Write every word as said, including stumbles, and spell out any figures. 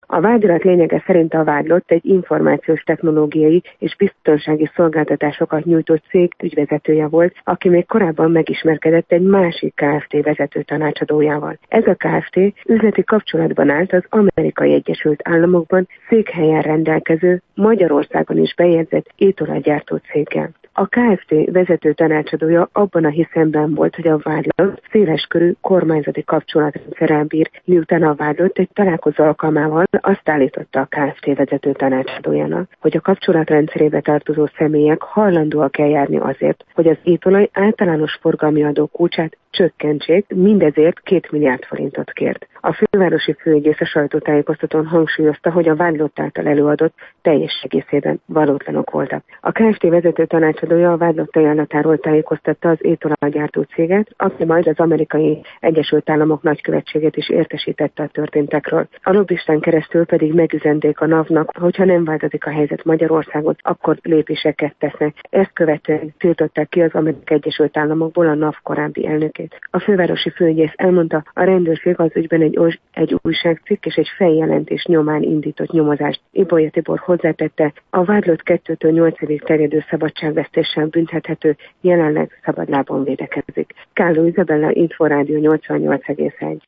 A vádirat lényege szerint a vádlott egy információs technológiai és biztonsági szolgáltatásokat nyújtó cég ügyvezetője volt, aki még korábban megismerkedett egy másik Kft. Vezető tanácsadójával. Ez a Kft. Üzleti kapcsolatban állt az Amerikai Egyesült Államokban székhelyen rendelkező, Magyarországon is bejegyzett étolajgyártó céggel. A Kft. Vezető tanácsadója abban a hiszemben volt, hogy a vádlott széleskörű kormányzati kapcsolatrendszerrel bír, miután a vádlott egy találkozó alkalmával azt állította a Kft. Vezető tanácsadójának, hogy a kapcsolatrendszerébe tartozó személyek hajlandóak eljárni azért, hogy az étolaj általános forgalmi adó kulcsát csökkentsék, mindezért két milliárd forintot kért. A fővárosi főügyész a sajtótájékoztatón hangsúlyozta, hogy a vádlott által előadott teljes egészében valótlanok voltak. A Kft. Vezető tanácsadója a vádlott ajánlatáról tájékoztatta az étolajgyártó céget, aki majd az Amerikai Egyesült Államok nagykövetségét is értesítette a történtekről. A lobbistán keresztül pedig megüzenték a NAV-nak, hogyha nem változik a helyzet Magyarországon, akkor lépéseket tesznek. Ezt követően tiltották ki az Amerikai Egyesült Államokból a NAV korábbi elnökét. A fővárosi főügyész elmondta, a rendőrség az ügyben egy, egy újságcikk és egy feljelentés nyomán indított nyomozást. Ibolya Tibor hozzátette, a vádlott kettőtől nyolc évig terjedő szabadságvesztéssel büntethető, jelenleg szabadlábon védekezik. Kálló Izabella, Inforádió nyolcvannyolc egész egy.